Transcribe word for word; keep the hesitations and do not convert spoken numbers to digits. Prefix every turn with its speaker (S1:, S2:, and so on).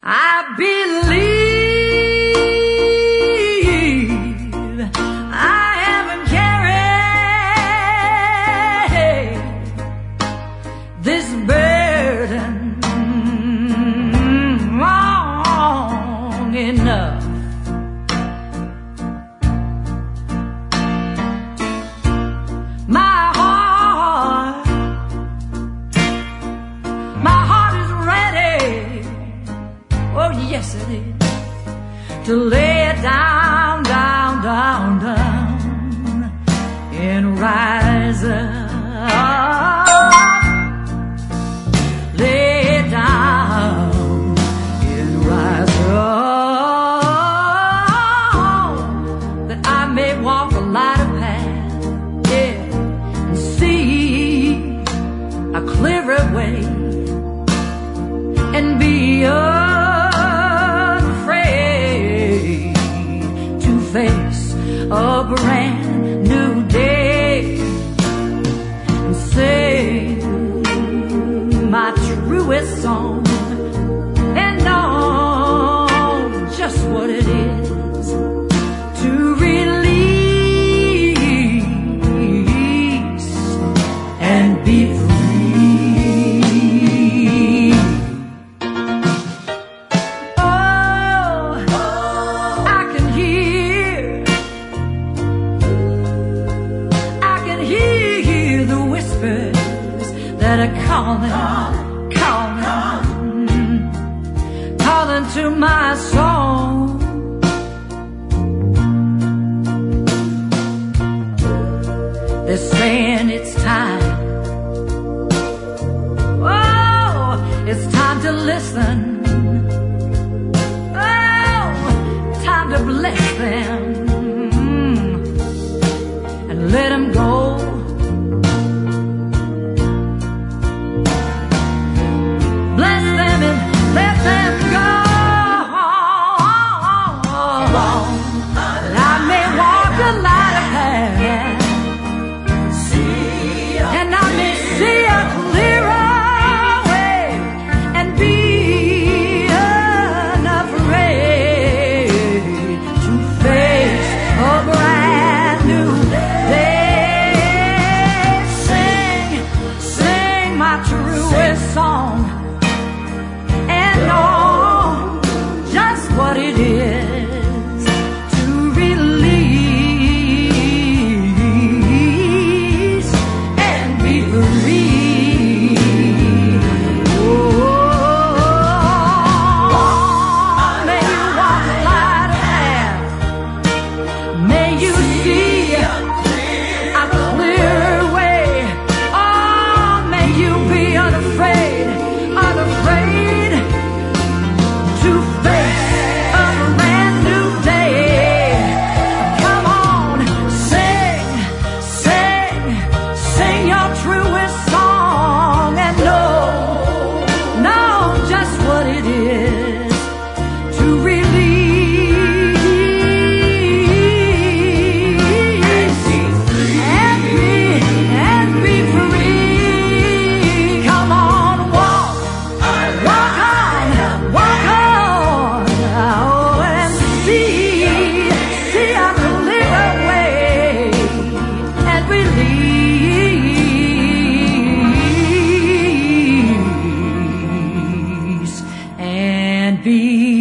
S1: I believe I haven't carried this burden long enough. My heart, my heart is ready. Oh, yes, it is. To lay it down, down, down, down, and rise up. Lay it down and rise up, that I may walk a lighter path, yeah, and see a clearer way, and be unafraid to face a brand new day and sing my truest song and know just what it is to release and be free. That are calling, calling, calling to my soul. They're saying it's time. Oh, it's time to listen. Oh, time to bless them and let them go. Let them go. And I may walk a lighter path, and I may see a clearer way, and be unafraid to face a brand new day. Sing, sing my truest song, what it is to release and be free. Oh, may you walk a lighter path, may you see a clear way. Oh, may you be unafraid, unafraid to face be